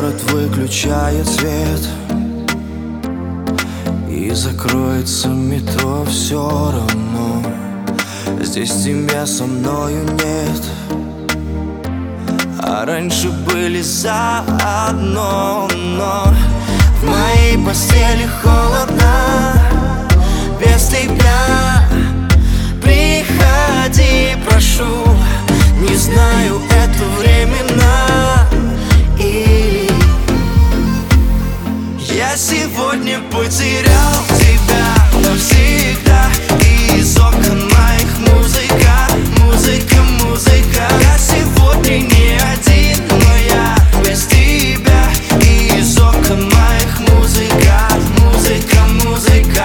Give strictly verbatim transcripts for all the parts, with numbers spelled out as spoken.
Город выключает свет, и закроется метро, все равно здесь тебя со мною нет. А раньше были заодно, но в моей постели холодно без тебя. Приходи, прошу, не знаю, это временно или я сегодня потерял тебя навсегда. И из окон моих музыка, музыка, музыка. Я сегодня не один, но я без тебя. И из окон моих музыка, музыка, музыка.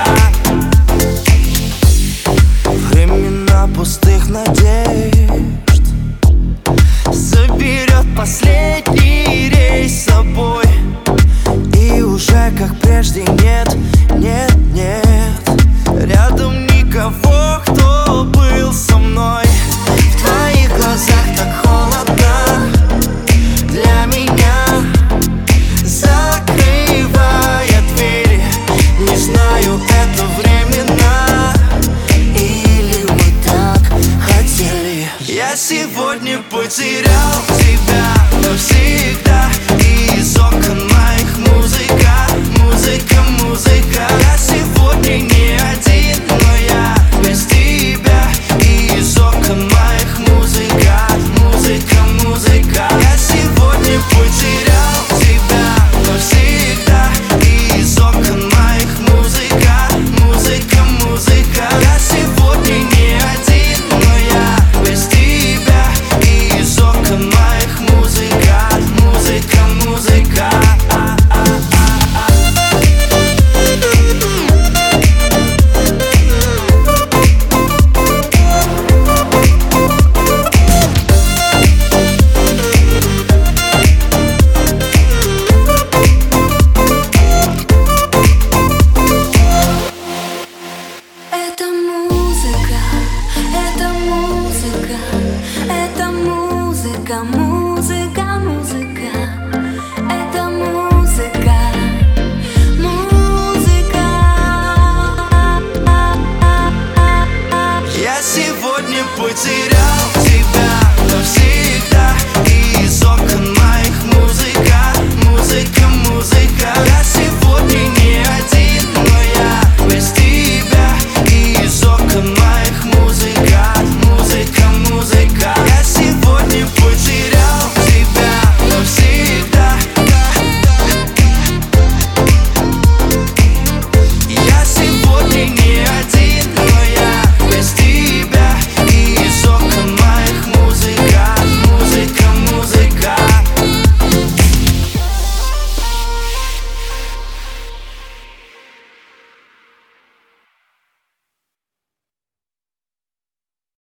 Времена пустых надежд заберет последний рейс с собой. И уже как прежде нет, нет, нет рядом никого, кто был со мной. В твоих глазах так холодно для меня, закрывая двери. Не знаю, это временно или мы так хотели. Я сегодня потерял тебя навсегда. И из окон моих музыка, музыка, музыка. Я сегодня не один, но я без тебя. И из окон моих музыка, музыка, музыка. Я сегодня потерял тебя навсегда. И из окон моих музыка, музыка, музыка. Я сегодня не один, но я без тебя. И из окон моих музыка, музыка, музыка. Это музыка, это музыка, это музыка, музыка, музыка. Это музыка, музыка. Я сегодня потерял